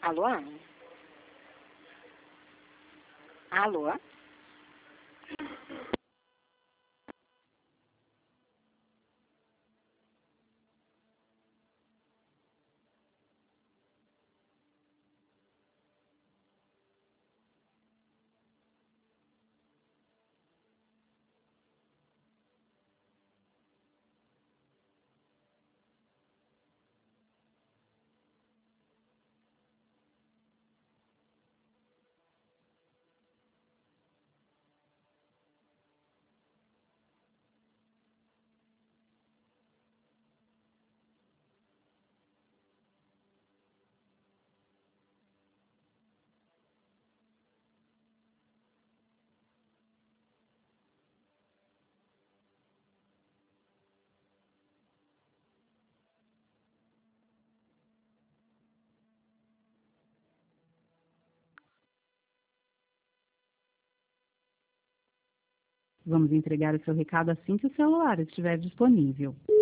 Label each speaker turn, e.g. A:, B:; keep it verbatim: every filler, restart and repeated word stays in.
A: Alô? Alô?
B: Vamos entregar o seu recado assim que o celular estiver disponível.